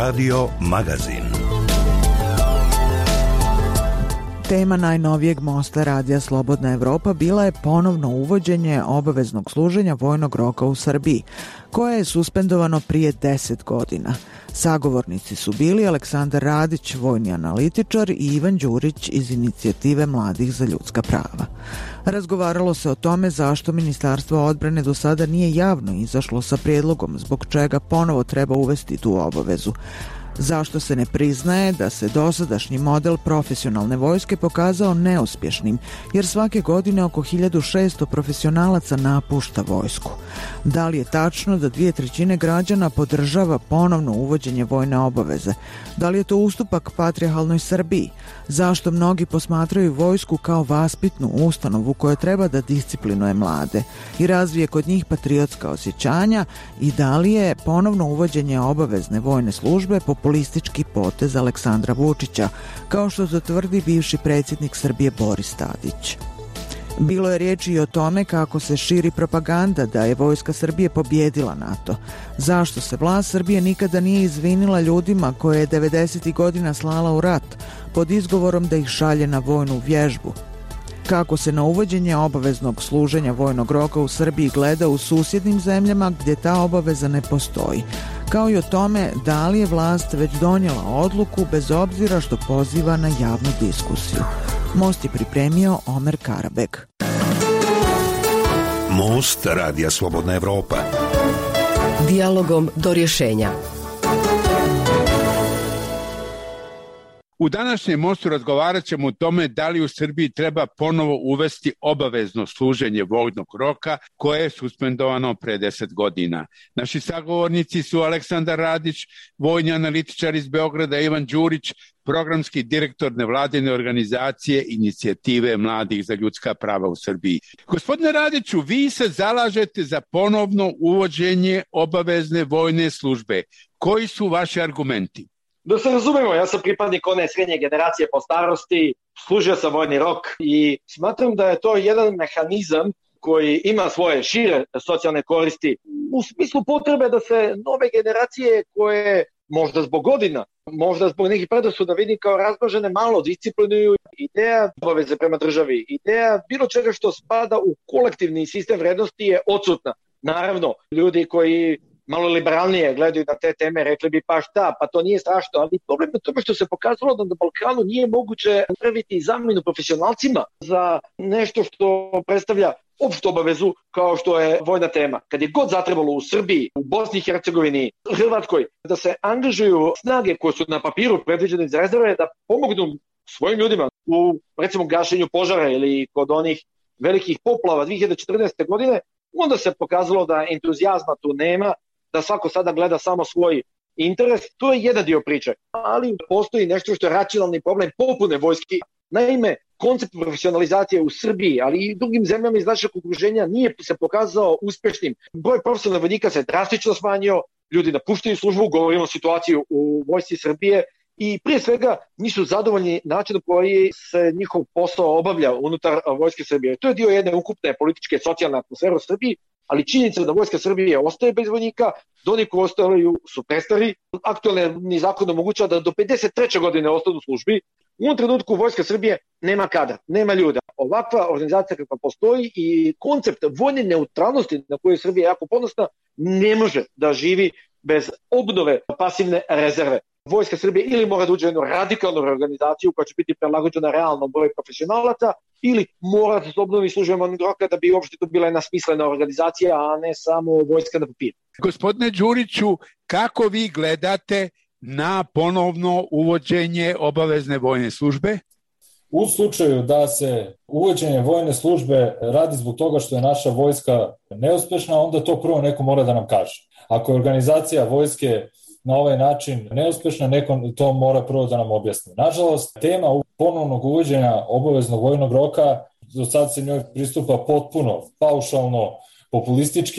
Radio Magazin. Tema najnovijeg mosta Radija Slobodna Evropa bila je ponovno uvođenje obaveznog služenja vojnog roka u Srbiji, koje je suspendovano prije 10 godina. Sagovornici su bili Aleksandar Radić, vojni analitičar, i Ivan Đurić iz Inicijative mladih za ljudska prava. Razgovaralo se o tome zašto Ministarstvo odbrane do sada nije javno izašlo sa prijedlogom zbog čega ponovo treba uvesti tu obavezu. Zašto se ne priznaje da se dosadašnji model profesionalne vojske pokazao neuspješnim, jer svake godine oko 1600 profesionalaca napušta vojsku? Da li je tačno da 2/3 građana podržava ponovno uvođenje vojne obaveze? Da li je to ustupak patrijarhalnoj Srbiji? Zašto mnogi posmatraju vojsku kao vaspitnu ustanovu koja treba da disciplinuje mlade i razvije kod njih patriotska osjećanja? I da li je ponovno uvođenje obavezne vojne službe populistički potez Aleksandra Vučića, kao što to tvrdi bivši predsjednik Srbije Boris Tadić? Bilo je riječi i o tome kako se širi propaganda da je vojska Srbije pobjedila NATO. Zašto se vlast Srbije nikada nije izvinila ljudima koje je 90. godina slala u rat pod izgovorom da ih šalje na vojnu vježbu? Kako se na uvođenje obaveznog služenja vojnog roka u Srbiji gleda u susjednim zemljama gdje ta obaveza ne postoji? Kao i o tome da li je vlast već donijela odluku bez obzira što poziva na javnu diskusiju. Most je pripremio Omer Karabek. Most Radija Slobodna Evropa. Dijalogom do rješenja. U današnjem mostu razgovarat ćemo o tome da li u Srbiji treba ponovo uvesti obavezno služenje vojnog roka koje je suspendovano pre 10 godina. Naši sagovornici su Aleksandar Radić, vojni analitičar iz Beograda, Ivan Đurić, programski direktor nevladine organizacije Inicijative mladih za ljudska prava u Srbiji. Gospodine Radiću, vi se zalažete za ponovno uvođenje obavezne vojne službe. Koji su vaši argumenti? Da se razumemo, ja sam pripadnik one srednje generacije po starosti, služio sam vojni rok i smatram da je to jedan mehanizam koji ima svoje šire socijalne koristi u smislu potrebe da se nove generacije koje možda zbog godina, možda zbog nekih predrasuda vidim kao razmažene, malo disciplinuju. Ideja obaveze prema državi, ideja bilo čega što spada u kolektivni sistem vrednosti je odsutna. Naravno, ljudi koji malo liberalnije gledaju na te teme, rekli bi pa šta, pa to nije strašno, ali problem je tome što se pokazalo da na Balkanu nije moguće napraviti zamjenu profesionalcima za nešto što predstavlja opštu obavezu kao što je vojna tema. Kad je god zatrebalo u Srbiji, u Bosni i Hercegovini, Hrvatskoj, da se angažuju snage koje su na papiru predviđene za rezerve, da pomognu svojim ljudima u recimo gašenju požara ili kod onih velikih poplava 2014. godine, onda se pokazalo da entuzijazma tu nema, da svako sada gleda samo svoj interes. To je jedan dio priče, ali postoji nešto što je racionalni problem popune vojski. Naime, koncept profesionalizacije u Srbiji, ali i drugim zemljama iz našeg okruženja nije se pokazao uspješnim. Broj profesionalnih vojnika se drastično smanjio, ljudi napuštaju službu, govorimo o situaciji u vojsci Srbije, i prije svega nisu zadovoljni načinom koji se njihov posao obavlja unutar vojske Srbije. To je dio jedne ukupne političke socijalne atmosfere u Srbiji, ali činjenica da vojska Srbije ostaje bez vojnika, da oni koji ostaju su prestari. Aktualni zakon omogućava da do 53. godine ostanu u službi. U ovom trenutku vojska Srbije nema kadra, nema ljuda. Ovakva organizacija kakva postoji i koncept vojne neutralnosti na koju je Srbija jako ponosna ne može da živi bez obnove pasivne rezerve. Vojska Srbije ili mora da uđe u jednu radikalnu reorganizaciju koja će biti prilagođena realnom broju profesionalaca, ili mora da se obnovi služba vojnog roka da bi uopšte to bila jedna smislena organizacija, a ne samo vojska na papiru. Gospodine Đuriću, kako vi gledate na ponovno uvođenje obavezne vojne službe? U slučaju da se uvođenje vojne službe radi zbog toga što je naša vojska neuspešna, onda to prvo neko mora da nam kaže. Ako je organizacija vojske na ovaj način neuspešna, neko to mora prvo da nam objasni. Nažalost, tema ponovnog uvođenja obaveznog vojnog roka, do sad se njoj pristupa potpuno paušalno, populistički,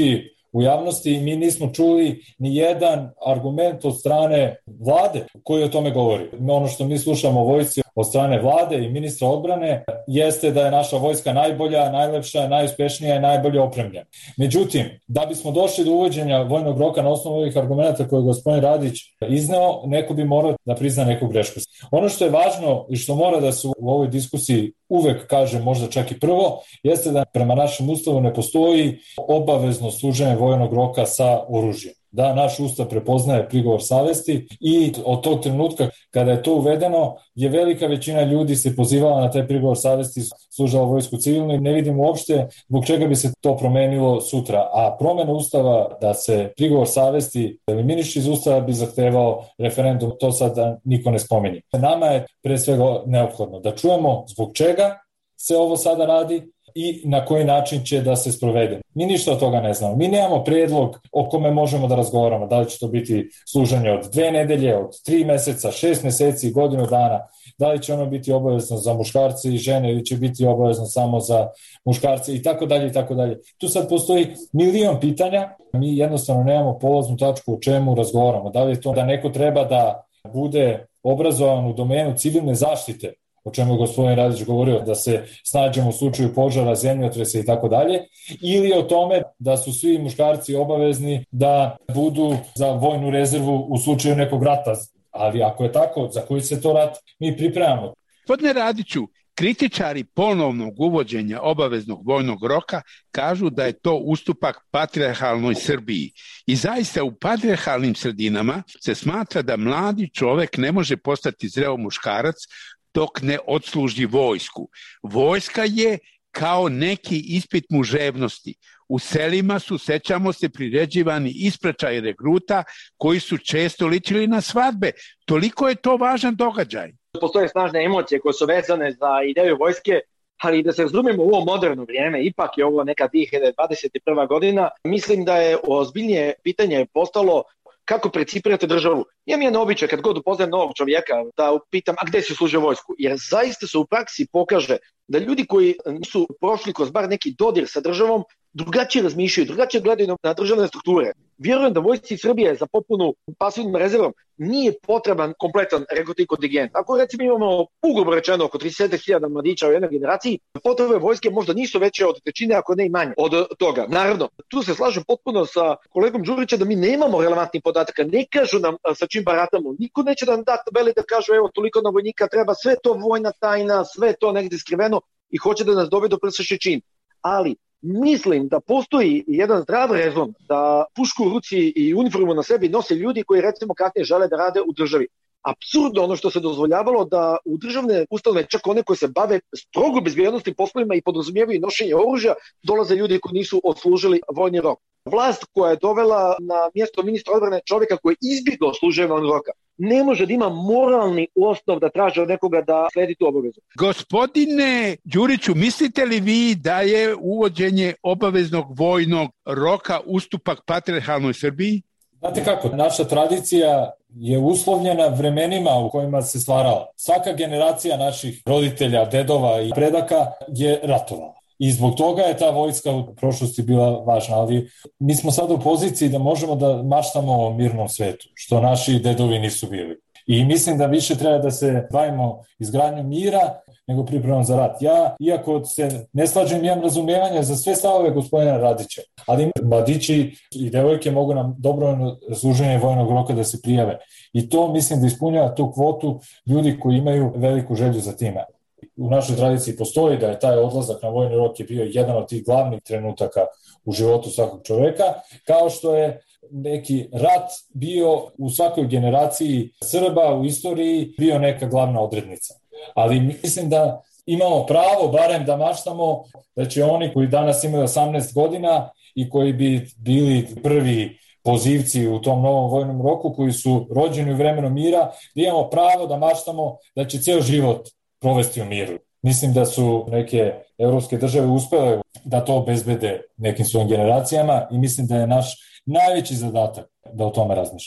u javnosti i mi nismo čuli ni jedan argument od strane vlade koji o tome govori. Ono što mi slušamo o vojsci od strane vlade i ministra odbrane jeste da je naša vojska najbolja, najlepša, najuspešnija i najbolje opremljena. Međutim, da bismo došli do uvođenja vojnog roka na osnovu ovih argumenta koje je gospodin Radić izneo, neko bi morao da prizna neku grešku. Ono što je važno i što mora da se u ovoj diskusiji uvek kaže, možda čak i prvo, jeste da prema našem ustavu ne postoji obavezno služenje vojnog roka sa oružjem. Da, naš ustav prepoznaje prigovor savesti i od tog trenutka kada je to uvedeno je velika većina ljudi se pozivala na taj prigovor savesti, služila vojsku civilno i ne vidim uopšte zbog čega bi se to promenilo sutra. A promena ustava da se prigovor savesti eliminiše iz ustava bi zahtevao referendum, to sad niko ne spominje. Nama je pre svega neophodno da čujemo zbog čega se ovo sada radi i na koji način će da se sprovede. Mi ništa od toga ne znamo. Mi nemamo predlog o kome možemo da razgovaramo. Da li će to biti služenje od 2 nedelje, od 3 meseca, 6 meseci, godinu dana. Da li će ono biti obavezno za muškarce i žene ili će biti obavezno samo za muškarce i tako dalje i tako dalje. Tu sad postoji milion pitanja. Mi jednostavno nemamo polaznu tačku o čemu razgovaramo. Da li je to da neko treba da bude obrazovan u domenu civilne zaštite, o čemu je gospodin Radić govorio, da se snađemo u slučaju požara, zemljotresa i tako dalje, ili o tome da su svi muškarci obavezni da budu za vojnu rezervu u slučaju nekog rata. Ali ako je tako, za koji se to rat mi pripremamo? Gospodine Radiću, kritičari ponovnog uvođenja obaveznog vojnog roka kažu da je to ustupak patrijarhalnoj Srbiji. I zaista u patrijarhalnim sredinama se smatra da mladi čovek ne može postati zreo muškarac dok ne odsluži vojsku. Vojska je kao neki ispit muževnosti. U selima su, sećamo se, priređivani ispraćaji regruta koji su često ličili na svadbe. Toliko je to važan događaj. Postoje snažne emocije koje su vezane za ideju vojske, ali da se razumemo u ovo moderno vrijeme, ipak je ovo neka 2021. godina, mislim da je ozbiljnije pitanje postalo kako precipirate državu. Imam jedan običaj kad god upoznajem novog čovjeka da upitam, a gde si služio vojsku? Jer zaista se u praksi pokaže da ljudi koji nisu prošli kroz bar neki dodir sa državom drugačije razmišljaju, drugačije gledaju na državne strukture. Vjerujem da vojsci Srbije za popunu pasivnom rezervom nije potreban kompletan rekrutni kontingent. Ako recimo imamo ugrubo rečeno oko 30.000 mladića u jednoj generaciji, potrebe vojske možda nisu veće od trećine, ako ne i manje od toga. Naravno, tu se slažem potpuno sa kolegom Đurića da mi nemamo relevantnih podataka, ne kažu nam sa čim baratamo, niko neće da nam da tabeli da kažu evo toliko na vojnika treba, sve to vojna tajna, sve to negde skriveno i hoće da nas dovedu pred čin. Ali mislim da postoji jedan zdrav rezon da pušku u ruci i uniformu na sebi nose ljudi koji recimo kasnije žele da rade u državi. Apsurdno ono što se dozvoljavalo da u državne ustanove, čak one koje se bave strogo bezbjednostim poslovima i podrazumijevaju nošenje oružja, dolaze ljudi koji nisu odslužili vojni rok. Vlast koja je dovela na mjesto ministra odbrane čovjeka koji je izbjegao služenje vojnog roka ne može da ima moralni osnov da traži od nekoga da sledi tu obavezu. Gospodine Đuriću, mislite li vi da je uvođenje obaveznog vojnog roka ustupak patrijarhalnoj Srbiji? Znate kako, naša tradicija je uslovljena vremenima u kojima se stvarala. Svaka generacija naših roditelja, dedova i predaka je ratovala. I zbog toga je ta vojska u prošlosti bila važna, ali mi smo sada u poziciji da možemo da maštamo o mirnom svetu, što naši dedovi nisu bili. I mislim da više treba da se bavimo izgradnjom mira nego pripremom za rat. Ja, iako se ne slažem, imam razumijevanja za sve stavove gospodina Radića, ali mladići i devojke mogu nam dobrovoljno služenje vojnog roka da se prijave. I to mislim da ispunjava tu kvotu ljudi koji imaju veliku želju za time. U našoj tradiciji postoji da je taj odlazak na vojni rok je bio jedan od tih glavnih trenutaka u životu svakog čoveka, kao što je neki rat bio u svakoj generaciji Srba u istoriji bio neka glavna odrednica. Ali mislim da imamo pravo barem da maštamo da će oni koji danas imaju 18 godina i koji bi bili prvi pozivci u tom novom vojnom roku, koji su rođeni u vremenu mira, da imamo pravo da maštamo da će ceo život provesti u miru. Mislim da su neke evropske države uspele da to obezbede nekim svojim generacijama i mislim da je naš najveći zadatak da o tome razmišljamo.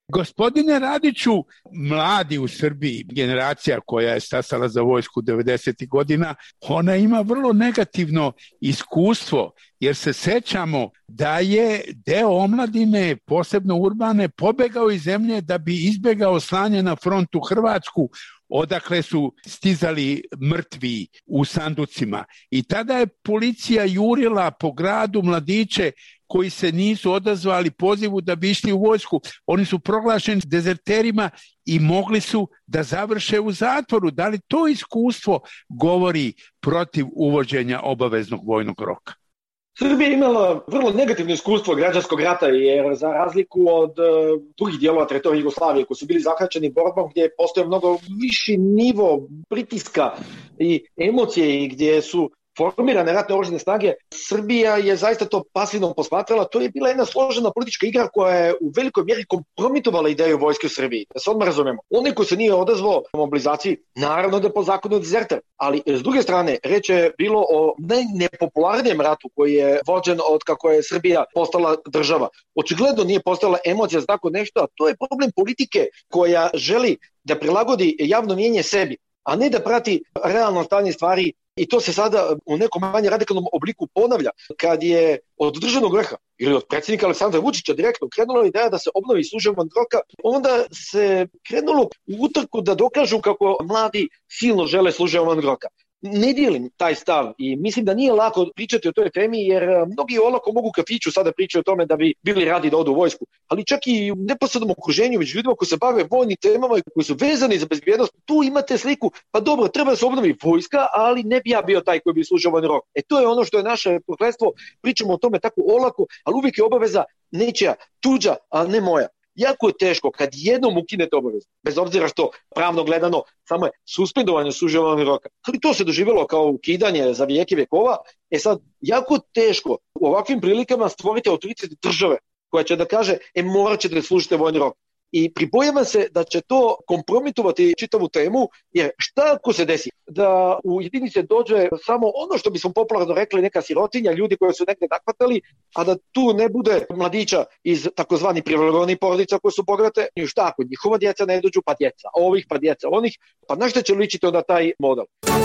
Gospodine Radiću, mladi u Srbiji, generacija koja je stasala za vojsku 90. godina, ona ima vrlo negativno iskustvo, jer se sećamo da je deo omladine, posebno urbane, pobegao iz zemlje da bi izbegao slanje na front u Hrvatsku, odakle su stizali mrtvi u sanducima. I tada je policija jurila po gradu mladiće koji se nisu odazvali pozivu da bi išli u vojsku. Oni su proglašeni dezerterima i mogli su da završe u zatvoru. Da li to iskustvo govori protiv uvođenja obaveznog vojnog roka? Srbija je imala vrlo negativno iskustvo građanskog rata, jer za razliku od drugih dijelova teritorije Jugoslavije koji su bili zahvaćeni borbom gdje je postojao mnogo viši nivo pritiska i emocije i gdje su formirane ratne oružane snage, Srbija je zaista to pasivno posmatrala. To je bila jedna složena politička igra koja je u velikoj mjeri kompromitovala ideju vojske u Srbiji. Da se odmah razumemo. Onaj ko se nije odazvao mobilizaciji, naravno da je po zakonu dezerter. Ali s druge strane, reč je bilo o najnepopularnijem ratu koji je vođen od kako je Srbija postala država. Očigledno nije postala emocija za tako nešto, a to je problem politike koja želi da prilagodi javno mnijenje sebi, a ne da prati realno stanje stvari. I to se sada u nekom manje radikalnom obliku ponavlja. Kad je od državnog vrha ili od predsjednika Aleksandra Vučića direktno krenula ideja da se obnovi služenje vojnog roka, onda se krenulo u utrku da dokažu kako mladi silno žele služenje vojnog roka. Ne dijelim taj stav i mislim da nije lako pričati o toj temi, jer mnogi olako mogu u kafiću sada pričati o tome da bi bili radi da odu u vojsku, ali čak i u neposrednom okruženju među ljudima koji se bave vojnim temama i koji su vezani za bezbjednost, tu imate sliku, pa dobro, treba da se obnovi vojska, ali ne bi ja bio taj koji bi služio vojni rok. To je ono što je naše prokletstvo, pričamo o tome tako olako, ali uvijek je obaveza nečija, tuđa, a ne moja. Jako je teško kad jednom ukinete obavezu, bez obzira što pravno gledano samo je suspendovanje služenja vojnog roka. Ali to se doživjelo kao ukidanje za vijeke vjekova. Sad, jako teško u ovakvim prilikama stvoriti autoritet države koja će da kaže, morat ćete da služite vojni rok. I pribojavam se da će to kompromitovati čitavu temu, jer šta ako se desi da u jedinice dođe samo ono što bismo popularno rekli neka sirotinja, ljudi koji su negdje nakvatali, a da tu ne bude mladića iz takozvani privilegovanih porodica koje su bogate, i šta ako njihova djeca ne dođu, pa djeca ovih, pa djeca onih, pa na što će ličiti onda taj model?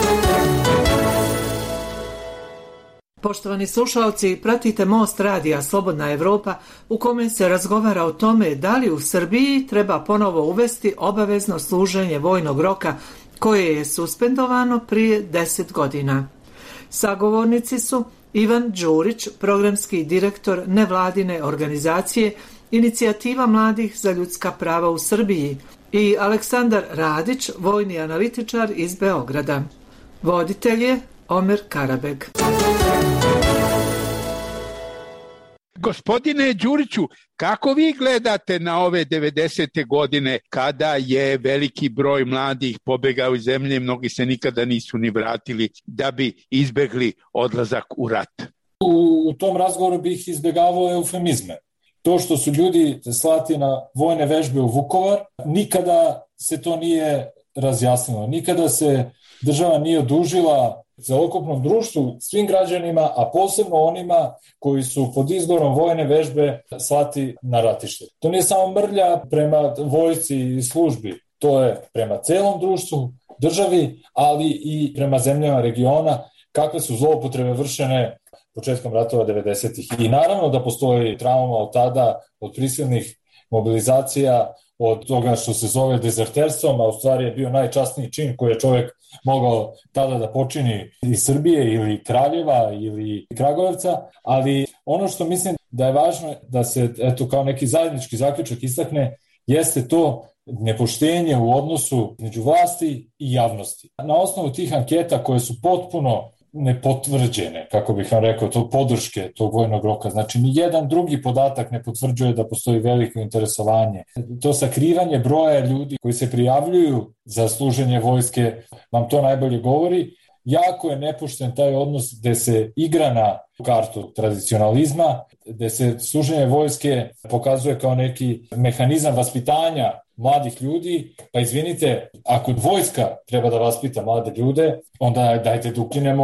Poštovani slušalci, pratite Most radija Slobodna Evropa u kome se razgovara o tome da li u Srbiji treba ponovo uvesti obavezno služenje vojnog roka koje je suspendovano prije 10 godina. Sagovornici su Ivan Đurić, programski direktor nevladine organizacije Inicijativa mladih za ljudska prava u Srbiji, i Aleksandar Radić, vojni analitičar iz Beograda. Voditelj je Omer Karabeg. Gospodine Đuriću, kako vi gledate na ove 90. godine kada je veliki broj mladih pobegao iz zemlje, mnogi se nikada nisu ni vratili da bi izbegli odlazak u rat? U tom razgovoru bih izbjegavao eufemizme. To što su ljudi slati na vojne vežbe u Vukovar, nikada se to nije razjasnilo. Nikada se država nije odužila celokupnom društvu, svim građanima, a posebno onima koji su pod izgovorom vojne vežbe slati na ratište. To nije samo mrlja prema vojsci i službi, to je prema celom društvu, državi, ali i prema zemljama regiona, kakve su zloupotrebe vršene početkom ratova 90-ih. I naravno da postoji trauma od tada, od prisilnih mobilizacija, od toga što se zove dezerterstvom, a u stvari je bio najčasniji čin koji je čovjek mogao tada da počini iz Srbije ili Kraljeva ili Kragujevca, ali ono što mislim da je važno da se kao neki zajednički zaključak istakne jeste to nepoštenje u odnosu među vlasti i javnosti. Na osnovu tih anketa koje su potpuno nepotvrđene, kako bih vam rekao, to podrške tog vojnog roka. Znači, ni jedan drugi podatak ne potvrđuje da postoji veliko interesovanje. To sakrivanje broja ljudi koji se prijavljuju za služenje vojske vam to najbolje govori. Jako je nepošten taj odnos gde se igra na kartu tradicionalizma, gde se služenje vojske pokazuje kao neki mehanizam vaspitanja mladih ljudi. Pa izvinite, ako vojska treba da vaspita mlade ljude, onda dajte da ukinemo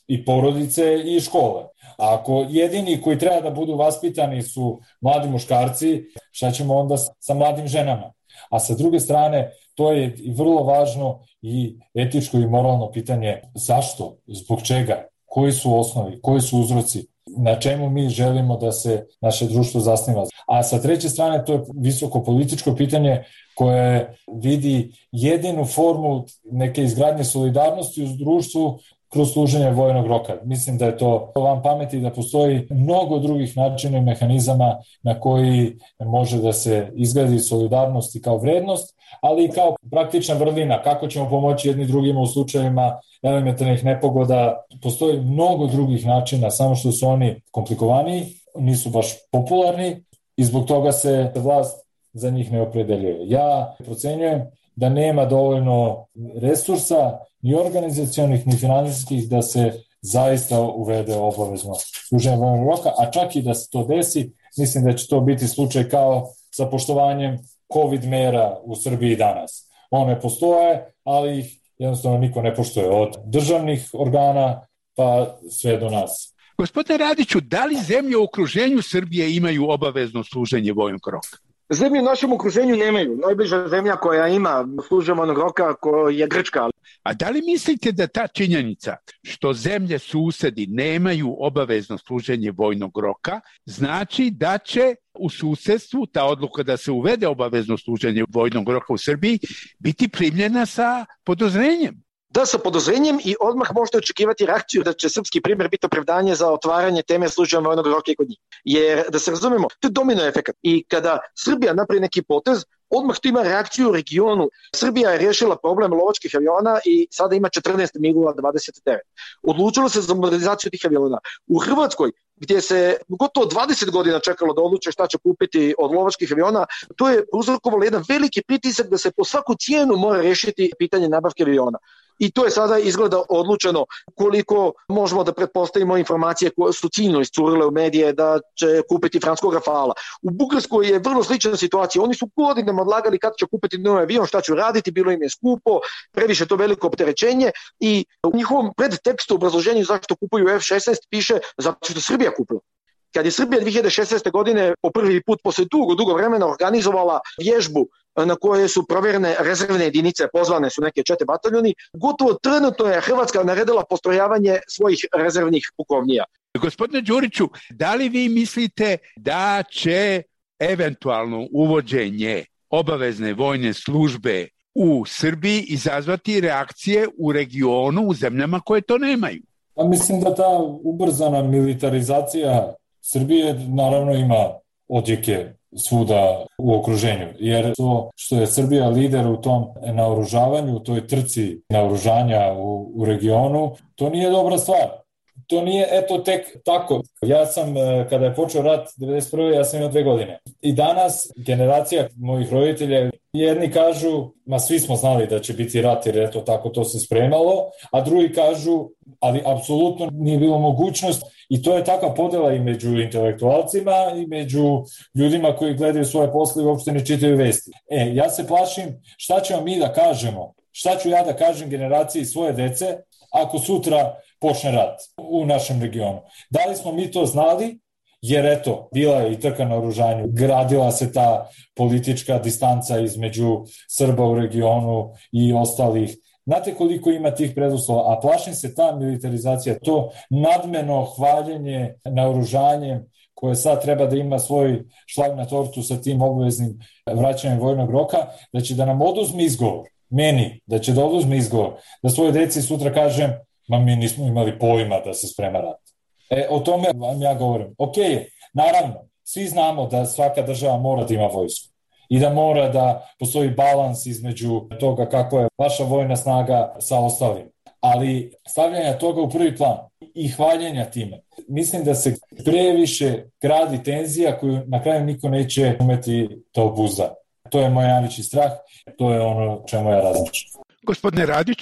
i porodice i škole. A ako jedini koji treba da budu vaspitani su mladi muškarci, šta ćemo onda sa mladim ženama? A sa druge strane, to je vrlo važno i etičko i moralno pitanje zašto, zbog čega, koji su osnovi, koji su uzroci, na čemu mi želimo da se naše društvo zasniva. A sa treće strane, to je visoko političko pitanje koje vidi jedinu formu neke izgradnje solidarnosti u društvu kroz služenje vojnog roka. Mislim da je to van pameti, da postoji mnogo drugih načina i mehanizama na koji može da se izgradi solidarnost i kao vrednost, ali i kao praktična vrlina, kako ćemo pomoći jedni drugima u slučajevima elementarnih nepogoda. Postoji mnogo drugih načina, samo što su oni komplikovaniji, nisu baš popularni i zbog toga se vlast za njih ne opredeljuje. Ja procenjujem da nema dovoljno resursa, ni organizacionih, ni finansijskih, da se zaista uvede obavezno služenje vojnog roka, a čak i da se to desi, mislim da će to biti slučaj kao sa poštovanjem COVID mera u Srbiji danas. One postoje, ali ih jednostavno niko ne poštuje, od državnih organa pa sve do nas. Gospodine Radiću, da li zemlje u okruženju Srbije imaju obavezno služenje vojnog roka? Zemlje u našem okruženju nemaju. Najbliža zemlja koja ima služenje vojnog roka je Grčka. A da li mislite da ta činjenica što zemlje susedi nemaju obavezno služenje vojnog roka znači da će u susedstvu ta odluka da se uvede obavezno služenje vojnog roka u Srbiji biti primljena sa podozrenjem? Da, sa podozrenjem i odmah možete očekivati reakciju da će srpski primjer biti opravdanje za otvaranje teme služenja vojnog roka i kod njih. Jer, da se razumemo, to je domino efekat. I kada Srbija napravi neki potez, odmah to ima reakciju u regionu. Srbija je rješila problem lovačkih aviona i sada ima 14 MiG-ova 29. Odlučilo se za modernizaciju tih aviona. U Hrvatskoj, gdje se gotovo 20 godina čekalo da odluče šta će kupiti od lovačkih aviona, to je uzrokovalo jedan veliki pritisak da se po svaku cijenu mora rješiti pitanje nabavke aviona. I to je sada izgleda odlučeno koliko možemo da pretpostavimo informacije koje su ciljno iscurile u medije da će kupiti francuskog Rafala. U Bugarskoj je vrlo slična situacija. Oni su godinama odlagali kad će kupiti novi avion, šta će raditi, bilo im je skupo, previše to veliko opterećenje i u njihovom predtekstu obrazloženju zašto kupuju F-16 piše zato što Srbija kupila. Kad je Srbija 2016. godine po prvi put posle dugo vremena organizovala vježbu na koje su provjerene rezervne jedinice, pozvane su neke 4 bataljoni, gotovo trenutno je Hrvatska naredila postrojavanje svojih rezervnih pukovnija. Gospodine Đuriću, da li vi mislite da će eventualno uvođenje obavezne vojne službe u Srbiji izazvati reakcije u regionu, u zemljama koje to nemaju? Pa mislim da ta ubrzana militarizacija Srbije naravno ima odjeke svuda u okruženju, jer to što je Srbija lider u tom naoružavanju, u toj trci naoružanja u regionu, to nije dobra stvar. To nije eto tek tako. Ja sam, kada je počeo rat 1991. ja sam imao 2 godine. I danas generacija mojih roditelja, jedni kažu, ma svi smo znali da će biti rat jer eto tako to se spremalo, a drugi kažu, ali apsolutno nije bilo mogućnost i to je takva podela i među intelektualcima i među ljudima koji gledaju svoje posle i uopšte ne čitaju vesti. Ja se plašim šta ćemo mi da kažemo, šta ću ja da kažem generaciji svoje dece ako sutra počne rat u našem regionu. Da li smo mi to znali? Jer eto, bila je i trka na oružanju, gradila se ta politička distanca između Srba u regionu i ostalih. Znate koliko ima tih preduslova, a plašim se ta militarizacija, to nadmeno hvaljenje naoružanjem koje sad treba da ima svoj šlag na tortu sa tim obveznim vraćanjem vojnog roka, da će da nam oduzme izgovor, meni, da će da oduzme izgovor, da svoje deci sutra kažem, ma mi nismo imali pojma da se sprema rat. O tome vam ja govorim. Ok, naravno, svi znamo da svaka država mora da ima vojsku i da mora da postoji balans između toga kako je vaša vojna snaga sa ostalim. Ali stavljanja toga u prvi plan i hvaljenja time, mislim da se previše gradi tenzija koju na kraju niko neće umeti da obuzda. To je moj najveći strah, to je ono čemu ja razmišljam. Gospodine Radiću?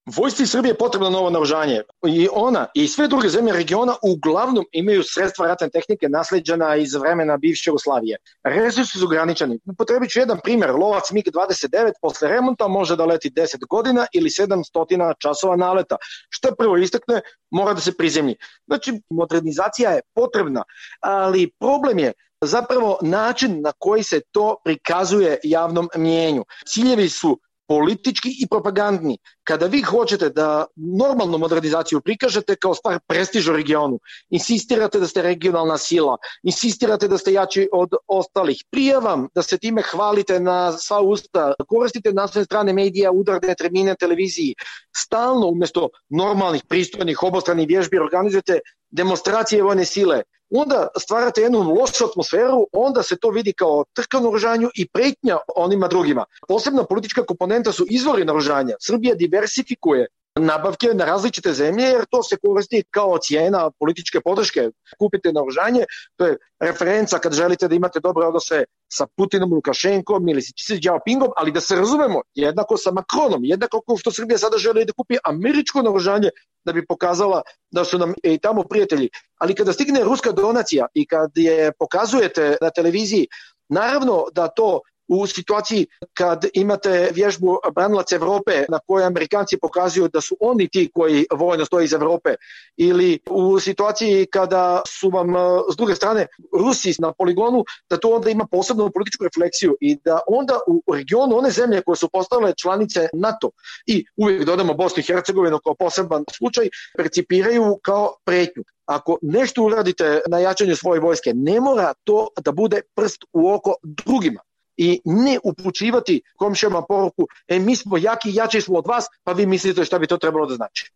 Vojsci Srbije je potrebno novo naoružanje i ona i sve druge zemlje regiona uglavnom imaju sredstva ratne tehnike nasleđena iz vremena bivše Jugoslavije. Resursi su ograničeni. Potrebit ću jedan primjer. Lovac MiG-29 posle remonta može da leti 10 godina ili 700 časova naleta. Što prvo istakne, mora da se prizemlji. Znači, modernizacija je potrebna, ali problem je zapravo način na koji se to prikazuje javnom mnijenju. Ciljevi su politički i propagandni. Kada vi hoćete da normalnu modernizaciju prikažete kao stvar prestiža u regionu, insistirate da ste regionalna sila, insistirate da ste jači od ostalih, prije vam da se time hvalite na sva usta, koristite naslovne strane medija, udarne termine televiziji, stalno umjesto normalnih, pristojnih, obostranih vježbi organizujete demonstracije vojne sile, onda stvarate jednu lošu atmosferu, onda se to vidi kao trka naoružanju i pretnja onima drugima. Posebna politička komponenta su izvori naoružanja. Srbija diversifikuje nabavke na različite zemlje jer to se koristi kao cijena političke podrške. Kupite naoružanje, to je referenca kad želite da imate dobre odnose sa Putinom, Lukašenkom ili sa Xi Jinpingom, ali da se razumemo, jednako sa Macronom, jednako kao što Srbija sada želi da kupi američko naoružanje da bi pokazala da su nam i tamo prijatelji. Ali kada stigne ruska donacija i kad je pokazujete na televiziji, naravno da to u situaciji kad imate vježbu branilaca Evrope na kojoj Amerikanci pokazuju da su oni ti koji vojno stoje iz Evrope, ili u situaciji kada su vam s druge strane Rusi na poligonu, da to onda ima posebnu političku refleksiju i da onda u regionu one zemlje koje su postale članice NATO i uvijek dodamo Bosnu i Hercegovinu kao poseban slučaj, percipiraju kao pretnju. Ako nešto uradite na jačanju svoje vojske, ne mora to da bude prst u oko drugima. I ne upućivati komšijama poruku, mi smo jaki, jači smo od vas, pa vi mislite šta bi to trebalo da znači.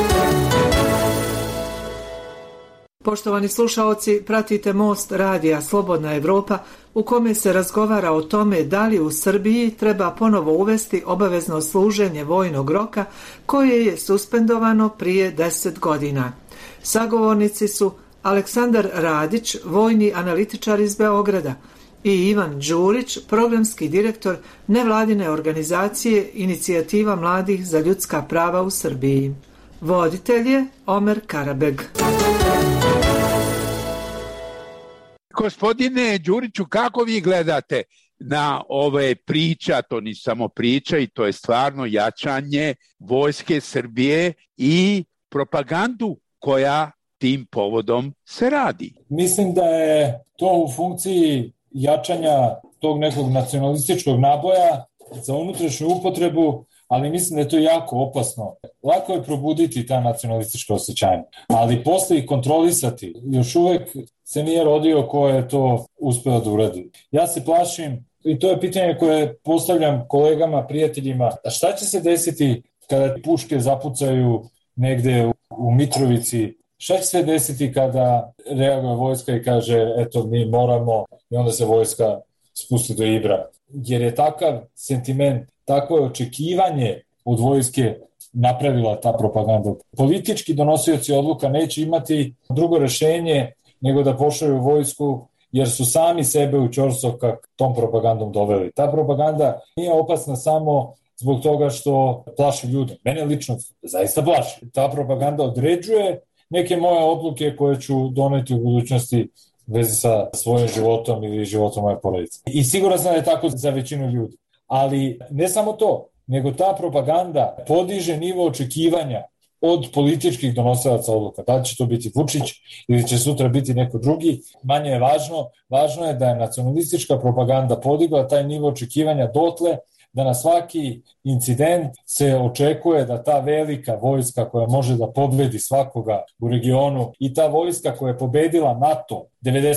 Poštovani slušaoci, pratite Most radija Slobodna Evropa u kome se razgovara o tome da li u Srbiji treba ponovo uvesti obavezno služenje vojnog roka koje je suspendovano prije 10 godina. Sagovornici su Aleksandar Radić, vojni analitičar iz Beograda, i Ivan Đurić, programski direktor nevladine organizacije Inicijativa mladih za ljudska prava u Srbiji. Voditelj je Omer Karabeg. Gospodine Đuriću, kako vi gledate na ove priča, to ni samo priča i to je stvarno jačanje vojske Srbije i propagandu koja tim povodom se radi? Mislim da je to u funkciji jačanja tog nekog nacionalističkog naboja za unutrašnju upotrebu, ali mislim da je to jako opasno. Lako je probuditi ta nacionalistička osjećanja, ali posle ih kontrolisati. Još uvek se nije rodio ko je to uspeo da uradi. Ja se plašim, i to je pitanje koje postavljam kolegama, prijateljima, a šta će se desiti kada puške zapucaju negde u Mitrovici? Šta će se desiti kada reaguje vojska i kaže eto mi moramo, i onda se vojska spusti do Ibra? Jer je takav sentiment, takvo je očekivanje od vojske napravila ta propaganda. Politički donosioci odluka neće imati drugo rešenje nego da pošalju vojsku, jer su sami sebe u ćorsokak tom propagandom doveli. Ta propaganda nije opasna samo zbog toga što plaši ljude. Mene lično zaista plaši. Ta propaganda određuje neke moje odluke koje ću doneti u budućnosti vezi sa svojim životom ili životom moje porodice. I siguran sam da je tako za većinu ljudi. Ali ne samo to, nego ta propaganda podiže nivo očekivanja od političkih donosilaca odluka. Da li će to biti Vučić ili će sutra biti neko drugi, manje je važno. Važno je da je nacionalistička propaganda podigla taj nivo očekivanja dotle da na svaki incident se očekuje da ta velika vojska koja može da pobedi svakoga u regionu i ta vojska koja je pobedila NATO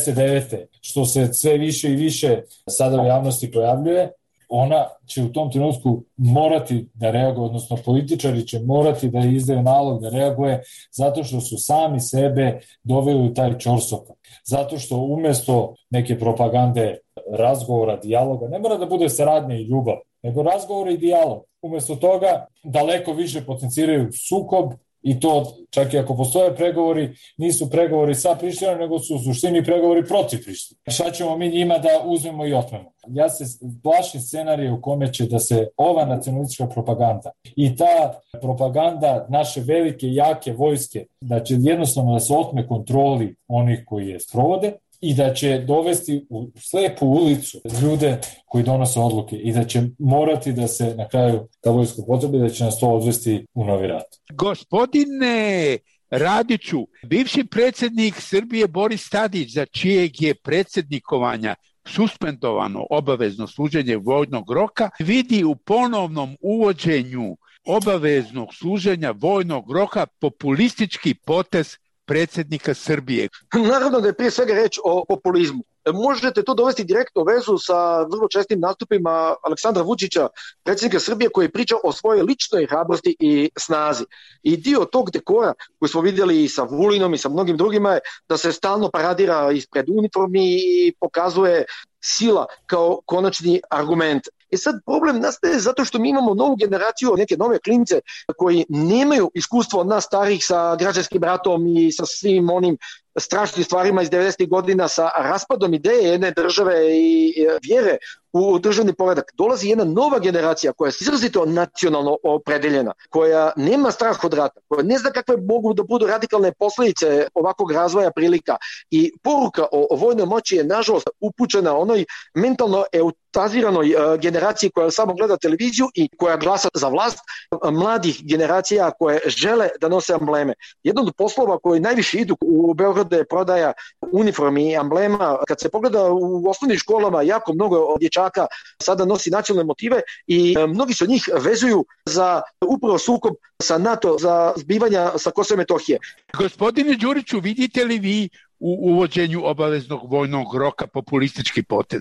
99. što se sve više i više sada u javnosti pojavljuje, ona će u tom trenutku morati da reaguje, odnosno političari će morati da izdaju nalog da reaguje zato što su sami sebe doveli u taj ćorsokak. Zato što umesto neke propagande, razgovora, dijaloga, ne mora da bude saradnja i ljubav, nego razgovor i dijalog. Umesto toga daleko više potenciraju sukob I to, čak i ako postoje pregovori, nisu pregovori sa Prištinom, nego su u suštini pregovori protiv Prištine. Šta ćemo mi njima da uzmemo i otmemo? Ja se plašim scenarije u kome će da se ova nacionalistička propaganda i ta propaganda naše velike, jake vojske, da će jednostavno da se otme kontroli onih koji je sprovode i da će dovesti u slepu ulicu ljude koji donose odluke i da će morati da se na kraju ta vojska potrebi, da će nas to odvesti u novi rat. Gospodine Radiću, bivši predsjednik Srbije Boris Tadić, za čijeg je predsjednikovanja suspendovano obavezno služenje vojnog roka, vidi u ponovnom uvođenju obaveznog služenja vojnog roka populistički potez predsjednika Srbije. Naravno da je prije svega reč o populizmu. Možete to dovesti direktno vezu sa vrlo čestim nastupima Aleksandra Vučića, predsjednika Srbije, koji priča o svojoj ličnoj hrabrosti i snazi. I dio tog dekora koji smo vidjeli i sa Vulinom i sa mnogim drugima je da se stalno paradira ispred uniformi i pokazuje sila kao konačni argument. I sad problem nastaje zato što mi imamo novu generaciju, neke nove klince koji nemaju iskustvo od nas starih sa građanskim ratom i sa svim onim strašnim stvarima iz 90. godina, sa raspadom ideje jedne države i vjere u državni poredak. Dolazi jedna nova generacija koja je izrazito nacionalno opredeljena, koja nema strah od rata, koja ne zna kakve mogu da budu radikalne posljedice ovakvog razvoja prilika. I poruka o vojnoj moći je nažalost upućena onoj mentalno eutaziranoj generaciji koja samo gleda televiziju i koja glasa za vlast, mladih generacija koje žele da nose ambleme. Jedan od poslova koji najviše idu u Beogradu je prodaja uniformi i amblema. Kad se pogleda u osnovnim školama, jako mnogo dječaka sada nosi nacionalne motive i mnogi se od njih vezuju za upravo sukob sa NATO, za zbivanja sa Kosova i Metohije. Gospodine Đuriću, vidite li vi u uvođenju obaveznog vojnog roka populistički potez?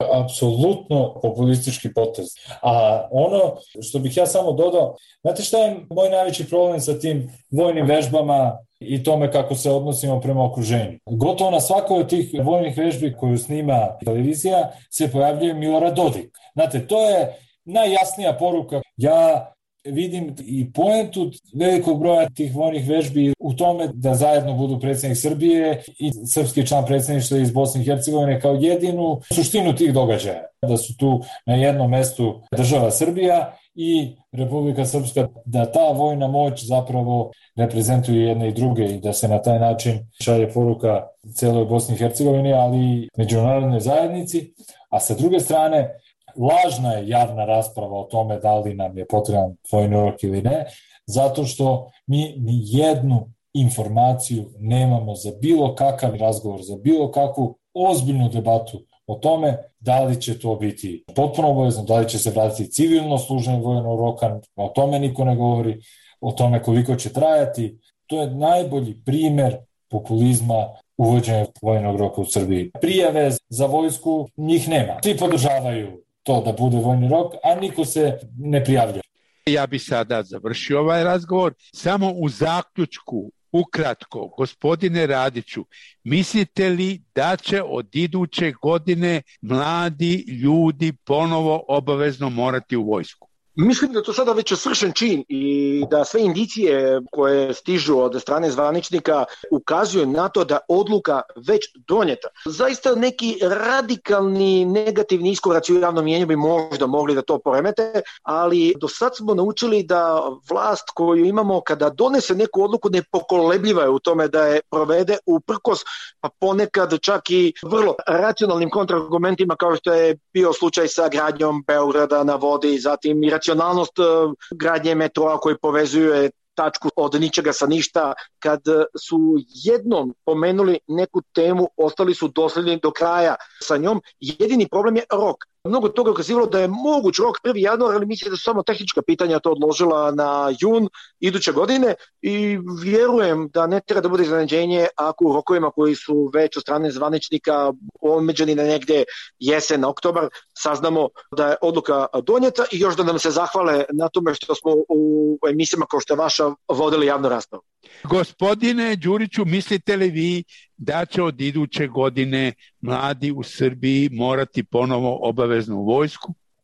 Apsolutno populistički potez. A ono što bih ja samo dodao, znate šta je moj najveći problem sa tim vojnim vežbama i tome kako se odnosimo prema okruženju? Gotovo na svakoj od tih vojnih vežbi koju snima televizija se pojavljuje Milorad Dodik. Znate, to je najjasnija poruka. Ja vidim i poentu velikog broja tih vojnih vežbi u tome da zajedno budu predsjednik Srbije i srpski član predsjedništva iz Bosne i Hercegovine kao jedinu suštinu tih događaja. Da su tu na jednom mestu država Srbija i Republika Srpska, da ta vojna moć zapravo reprezentuje jedne i druge i da se na taj način šalje poruka celoj Bosni i Hercegovini, ali i međunarodnoj zajednici. A sa druge strane, lažna je javna rasprava o tome da li nam je potreban vojni rok ili ne, zato što mi ni jednu informaciju nemamo za bilo kakav razgovor, za bilo kakvu ozbiljnu debatu o tome da li će to biti potpuno obavezno, da li će se vratiti civilno služenje vojnog roka, o tome niko ne govori, o tome koliko će trajati. To je najbolji primer populizma uvođenja vojnog roka u Srbiji. Prijave za vojsku njih nema. Svi podržavaju to da bude vojni rok, a niko se ne prijavlja. Ja bi sada završio ovaj razgovor. Samo u zaključku, ukratko, gospodine Radiću, mislite li da će od iduće godine mladi ljudi ponovo obavezno morati u vojsku? Mislim da to sada već svršen čin i da sve indicije koje stižu od strane zvaničnika ukazuju na to da odluka već donijeta. Zaista neki radikalni negativni iskoraci u javnom mnijenju bi možda mogli da to poremete, ali do sad smo naučili da vlast koju imamo kada donese neku odluku nepokolebljiva je u tome da je provede uprkos, pa ponekad čak i vrlo racionalnim kontraargumentima kao što je bio slučaj sa gradnjom Beograda na vodi, zatim i racionalnost gradnje metroa koji povezuje tačku od ničega sa ništa. Kad su jednom pomenuli neku temu, ostali su dosledni do kraja sa njom. Jedini problem je rok. Mnogo toga ukazivalo da je moguć rok 1. januar, ali mislim da su samo tehnička pitanja to odložila na jun iduće godine i vjerujem da ne treba da bude iznenađenje ako u rokovima koji su već od strane zvaničnika omeđeni na negde jesen, oktobar, saznamo da je odluka donijeta i još da nam se zahvale na tome što smo u emisijama kao što je vaša vodili javnu raspravu. Gospodine Đuriću, mislite li vi da će od iduće godine mladi u Srbiji morati ponovo obaveznu vojsku?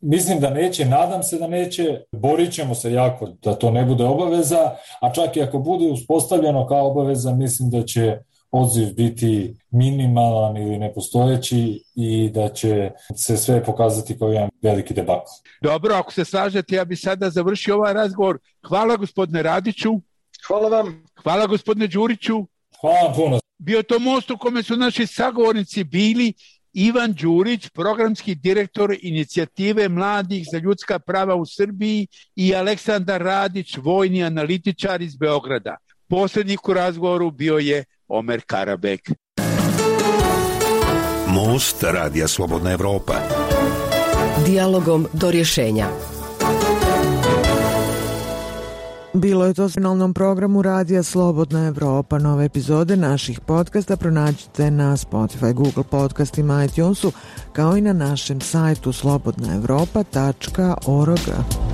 Mislim da neće, nadam se da neće, borit ćemo se jako da to ne bude obaveza, a čak i ako bude uspostavljeno kao obaveza, mislim da će odziv biti minimalan ili nepostojeći i da će se sve pokazati kao jedan veliki debakl. Dobro, ako se slažete, ja bih sada završio ovaj razgovor. Hvala gospodine Radiću. Hvala vam. Hvala gospodine Đuriću. Hvala vam puno. Bio to most u kome su naši sagovornici bili Ivan Đurić, programski direktor inicijative mladih za ljudska prava u Srbiji, i Aleksandar Radić, vojni analitičar iz Beograda. Posrednik u razgovoru bio je Omer Karabek. Most Radija Slobodna Evropa. Dijalogom do rješenja. Bilo je to u finalnom programu Radija Slobodna Evropa. Nove epizode naših podcasta pronađite na Spotify, Google podcastima, iTunesu, kao i na našem sajtu slobodnaevropa.org.